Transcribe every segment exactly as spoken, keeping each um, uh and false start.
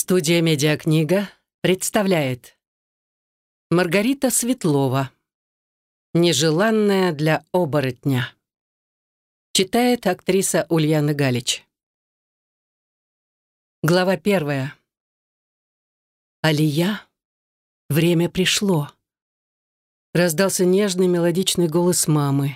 Студия «Медиакнига» представляет Маргарита Светлова. «Нежеланная для оборотня». Читает актриса Ульяна Галич. Глава первая. «Алия, время пришло». Раздался нежный мелодичный голос мамы.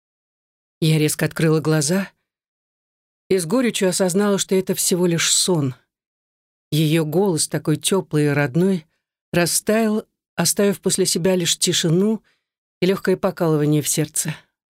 Я резко открыла глаза и с горечью осознала, что это всего лишь сон. Ее голос, такой теплый и родной, растаял, оставив после себя лишь тишину и легкое покалывание в сердце.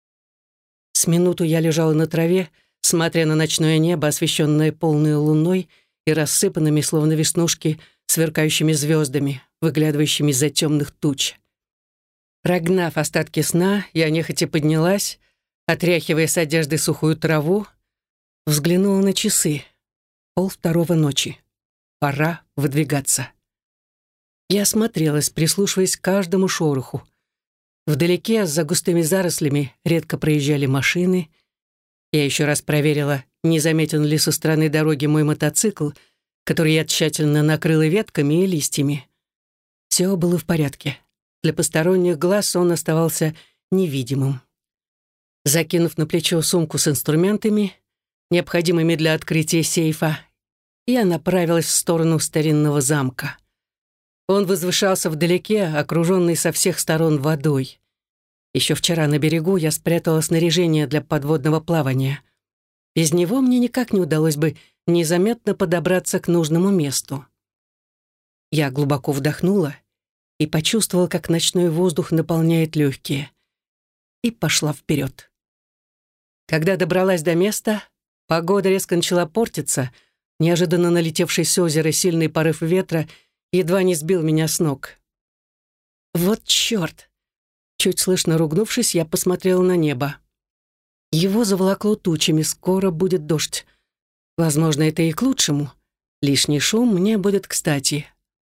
С минуту я лежала на траве, смотря на ночное небо, освещенное полной луной и рассыпанными, словно веснушки, сверкающими звездами, выглядывающими из-за темных туч. Прогнав остатки сна, я нехотя поднялась, отряхивая с одежды сухую траву, взглянула на часы. Пол второго ночи. Пора выдвигаться. Я осмотрелась, прислушиваясь к каждому шороху. Вдалеке, за густыми зарослями, редко проезжали машины. Я еще раз проверила, не заметен ли со стороны дороги мой мотоцикл, который я тщательно накрыла ветками и листьями. Все было в порядке. Для посторонних глаз он оставался невидимым. Закинув на плечо сумку с инструментами, необходимыми для открытия сейфа, я направилась в сторону старинного замка. Он возвышался вдалеке, окруженный со всех сторон водой. Еще вчера на берегу я спрятала снаряжение для подводного плавания. Без него мне никак не удалось бы незаметно подобраться к нужному месту. Я глубоко вдохнула и почувствовала, как ночной воздух наполняет легкие. И пошла вперед. Когда добралась до места, погода резко начала портиться. Неожиданно налетевший с озера сильный порыв ветра едва не сбил меня с ног. «Вот черт!» Чуть слышно ругнувшись, я посмотрела на небо. Его заволокло тучами, скоро будет дождь. Возможно, это и к лучшему. Лишний шум мне будет кстати.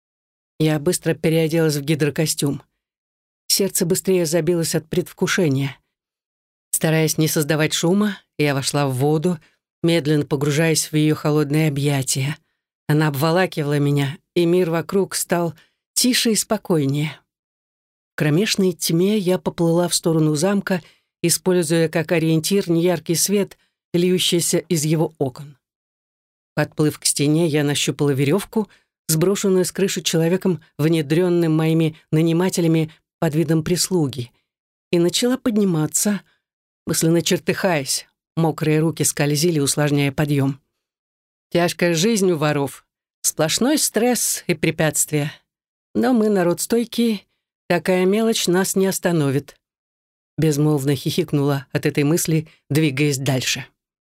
Я быстро переоделась в гидрокостюм. Сердце быстрее забилось от предвкушения. Стараясь не создавать шума, я вошла в воду, медленно погружаясь в ее холодные объятия. Она обволакивала меня, и мир вокруг стал тише и спокойнее. В кромешной тьме я поплыла в сторону замка, используя как ориентир неяркий свет, льющийся из его окон. Подплыв к стене, я нащупала веревку, сброшенную с крыши человеком, внедренным моими нанимателями под видом прислуги, и начала подниматься, мысленно чертыхаясь. Мокрые руки скользили, усложняя подъем. Тяжкая жизнь у воров. Сплошной стресс и препятствия. Но мы народ стойкий, такая мелочь нас не остановит. Безмолвно хихикнула от этой мысли, двигаясь дальше.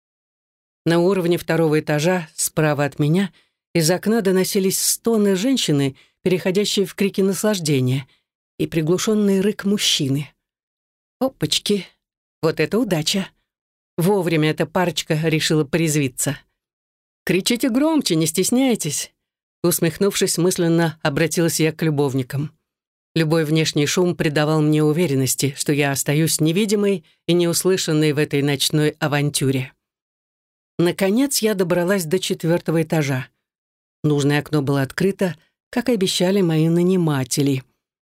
На уровне второго этажа, справа от меня, из окна доносились стоны женщины, переходящие в крики наслаждения, и приглушенный рык мужчины. Опачки, вот это удача. Вовремя эта парочка решила порезвиться. «Кричите громче, не стесняйтесь!» Усмехнувшись, мысленно обратилась я к любовникам. Любой внешний шум придавал мне уверенности, что я остаюсь невидимой и неуслышанной в этой ночной авантюре. Наконец я добралась до четвертого этажа. Нужное окно было открыто, как и обещали мои наниматели.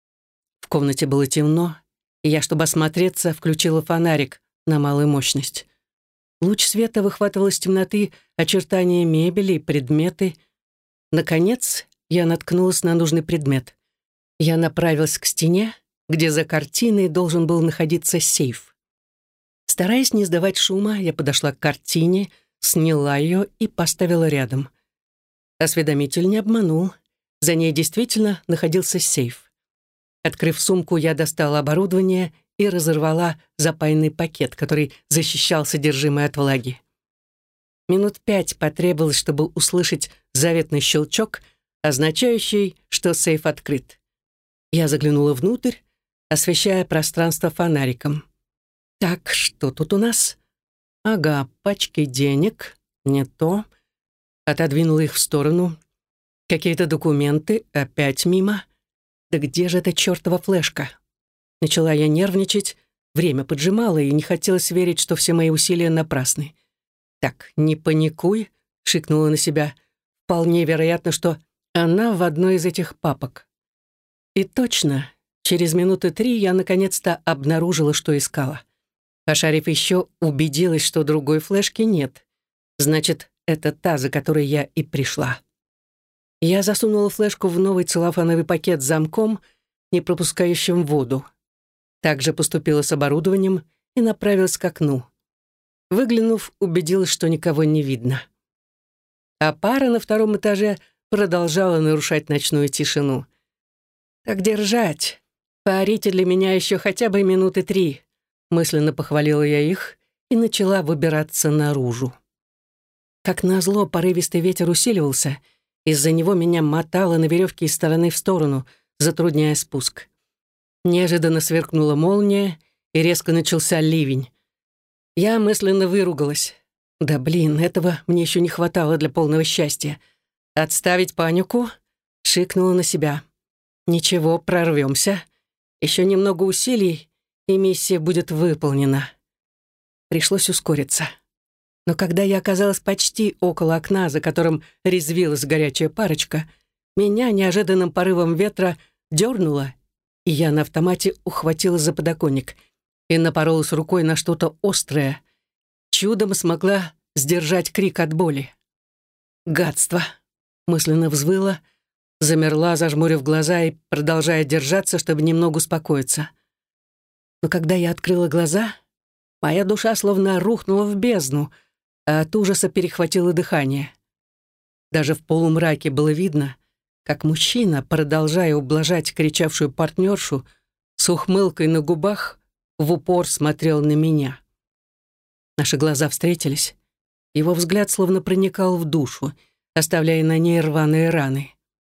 В комнате было темно, и я, чтобы осмотреться, включила фонарик на малую мощность. Луч света выхватывал из темноты очертания мебели и предметы. Наконец, я наткнулась на нужный предмет. Я направилась к стене, где за картиной должен был находиться сейф. Стараясь не издавать шума, я подошла к картине, сняла ее и поставила рядом. Осведомитель не обманул. За ней действительно находился сейф. Открыв сумку, я достала оборудование и разорвала запаянный пакет, который защищал содержимое от влаги. Минут пять потребовалось, чтобы услышать заветный щелчок, означающий, что сейф открыт. Я заглянула внутрь, освещая пространство фонариком. Так, что тут у нас? Ага, пачки денег, не то. Отодвинула их в сторону. Какие-то документы, опять мимо. Да где же эта чертова флешка? Начала я нервничать, время поджимало, и не хотелось верить, что все мои усилия напрасны. «Так, не паникуй», — шикнула на себя. «Вполне вероятно, что Она в одной из этих папок. И точно, через минуты три я наконец-то обнаружила, что искала. Пошарив еще, убедилась, что другой флешки нет. Значит, это та, за которой я и пришла. Я засунула флешку в новый целлофановый пакет с замком, не пропускающим воду. Также поступила с оборудованием и направилась к окну. Выглянув, убедилась, что никого не видно. А пара на втором этаже продолжала нарушать ночную тишину. «Так держать. Поорите для меня еще хотя бы минуты три», мысленно похвалила я их и начала выбираться наружу. Как назло, порывистый ветер усиливался. Из-за него меня мотало на веревке из стороны в сторону, затрудняя спуск. Неожиданно сверкнула молния, и резко начался ливень. Я мысленно выругалась. Да блин, этого мне еще не хватало для полного счастья. Отставить панику, шикнула на себя. Ничего, прорвемся. Еще немного усилий, и миссия будет выполнена. Пришлось ускориться. Но когда я оказалась почти около окна, за которым резвилась горячая парочка, меня неожиданным порывом ветра дернуло, и я на автомате ухватилась за подоконник и напоролась рукой на что-то острое. Чудом смогла сдержать крик от боли. «Гадство!» — мысленно взвыла, замерла, зажмурив глаза и продолжая держаться, чтобы немного успокоиться. Но когда я открыла глаза, моя душа словно рухнула в бездну, а от ужаса перехватило дыхание. Даже в полумраке было видно, как мужчина, продолжая ублажать кричавшую партнершу, с ухмылкой на губах в упор смотрел на меня. Наши глаза встретились. Его взгляд словно проникал в душу, оставляя на ней рваные раны.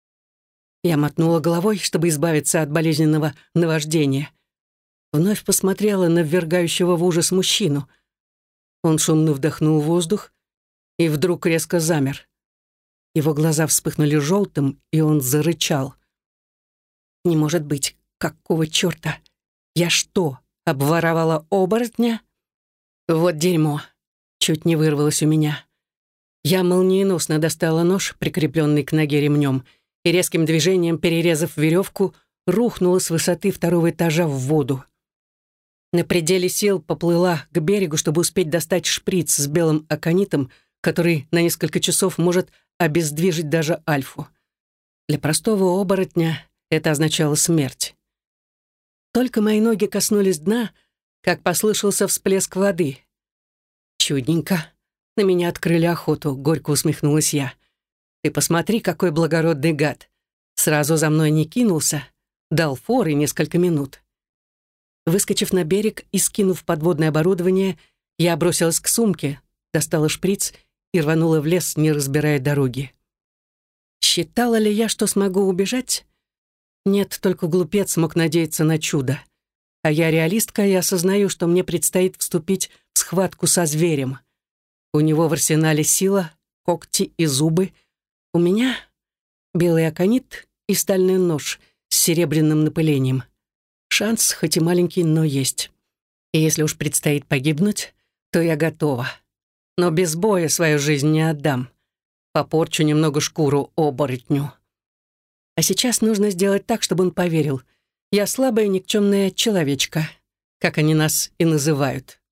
Я мотнула головой, чтобы избавиться от болезненного наваждения. Вновь посмотрела на ввергающего в ужас мужчину. Он шумно вдохнул воздух и вдруг резко замер. Его глаза вспыхнули желтым, и он зарычал. «Не может быть, какого черта? Я что, обворовала оборотня?» Вот дерьмо. Чуть не вырвалось у меня. Я молниеносно достала нож, прикрепленный к ноге ремнем, и резким движением, перерезав веревку, рухнула с высоты второго этажа в воду. На пределе сил поплыла к берегу, чтобы успеть достать шприц с белым аконитом, который на несколько часов может обездвижить даже Альфу. Для простого оборотня это означало смерть. Только мои ноги коснулись дна, как послышался всплеск воды. «Чудненько. На меня открыли охоту», — горько усмехнулась я. «Ты посмотри, какой благородный гад. Сразу за мной не кинулся, дал форы несколько минут». Выскочив на берег и скинув подводное оборудование, я бросилась к сумке, достала шприц и рванула в лес, не разбирая дороги. Считала ли я, что смогу убежать? Нет, только глупец мог надеяться на чудо. А я реалистка и осознаю, что мне предстоит вступить в схватку со зверем. У него в арсенале сила, когти и зубы. У меня белый аконит и стальной нож с серебряным напылением. Шанс, хоть и маленький, но есть. И если уж предстоит погибнуть, то я готова. Но без боя свою жизнь не отдам. Попорчу немного шкуру оборотню. А сейчас нужно сделать так, чтобы он поверил. Я слабая никчемная человечка, как они нас и называют.